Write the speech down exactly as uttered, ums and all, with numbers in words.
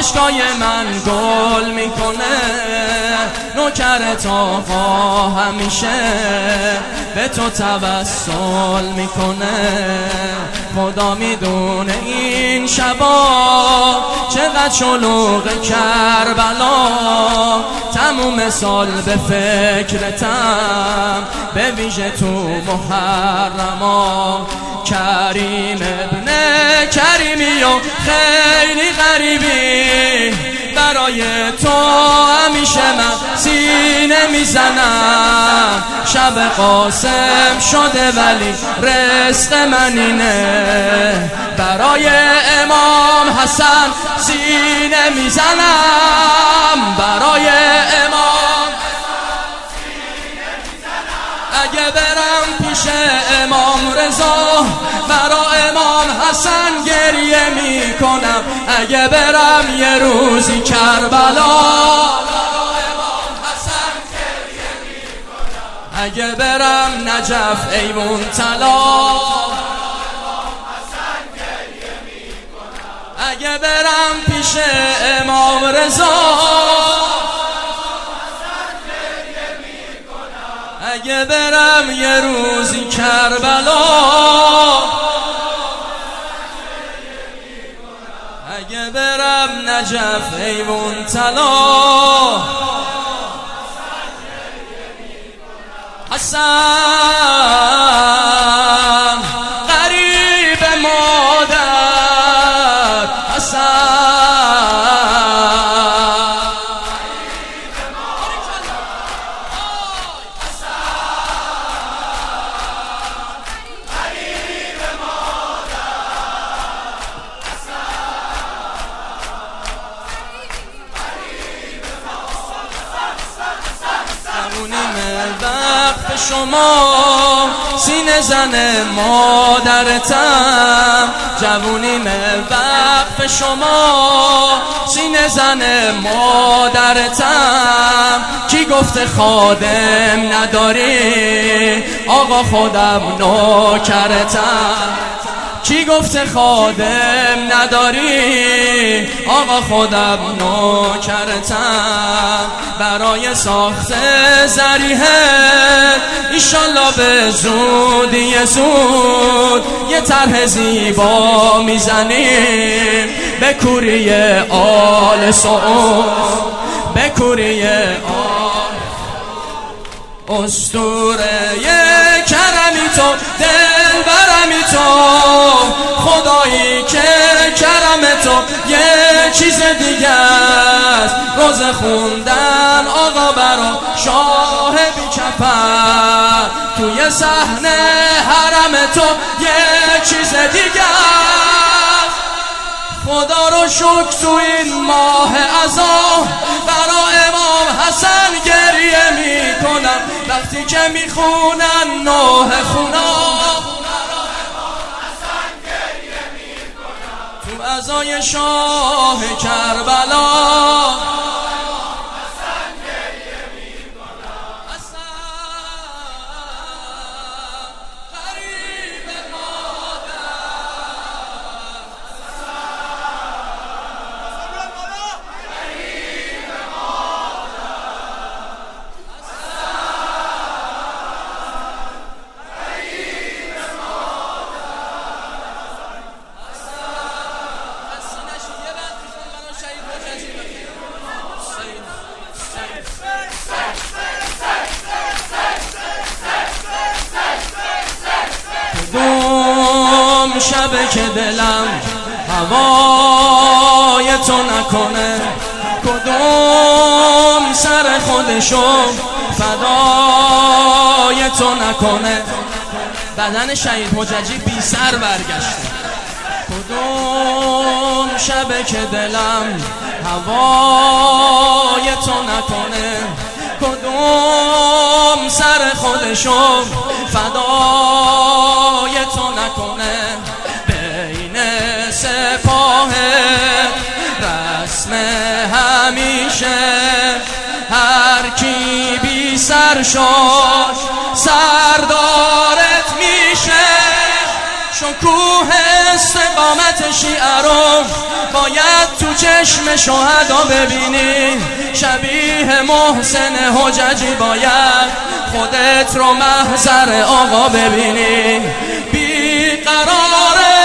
عشقای من گل میکنه، نوکرت آقا همیشه به تو توسل میکنه. خدا میدونه این شبا چقدر شلوغ کربلا، تموم سال به فکرتم، به ویژه تو محرما. کریم ابن کریمی و خیلی غریبی، برای تو همیشه من سینه میزنم. شب قاسم شده ولی رزق من اینه، برای امام حسن سینه میزنم. برای امام سینه میزنم. اگه برم پیش امام رضا، برای امام حسن گریه میکنم. اگه برم یه روزی کربلا، اگه برم نجف ایوون طلا، اگه برم پیش امام رضا، اگه برم یه روزی کربلا، اگه برم نجف ایوون طلا. حسن غریب مادر، حسن وقت شما سینه زن مادرتم، جوونیم وقت شما سینه زن مادرتم. کی گفته خادم نداری، آقا خودم نوکرتم. کی گفته خادم نداری، آقا خودم نوکرتم. برای ساخت ذریحه ایشالله به زودی زود یه طرح زیبا میزنیم به کوری آل سعود، به کوری آل اسطوره کرمی تو، دل برمی تو، خدایی که کرم تو یه چیز دیگه است. روز خوندن آقا برا شاه بی کفن، توی صحنه حرم تو یه چیز دیگه است. خدا رو شکر تو این ماه عزا برا امام حسن گریه میکنم. وقتی که میخونن نوح خونا، تو عزای شاه کربلا. کدوم شبه که دلم هوای تو نکنه، کدوم سر خودشو فدای تو نکنه. بدن شهید حججی بی سر برگشته. کدوم شبه که دلم هوای تو نکنه، کدوم سر خودشو فدای تو نکنه. بین سپاه رسم همیشه هر کی بی سر شد سردارت میشه. شکوه استقامت شیعه رو باید تو چشم شهدا ببینی، شبیه محسن حججی باید خودت رو محضر آقا ببینی. بیقراره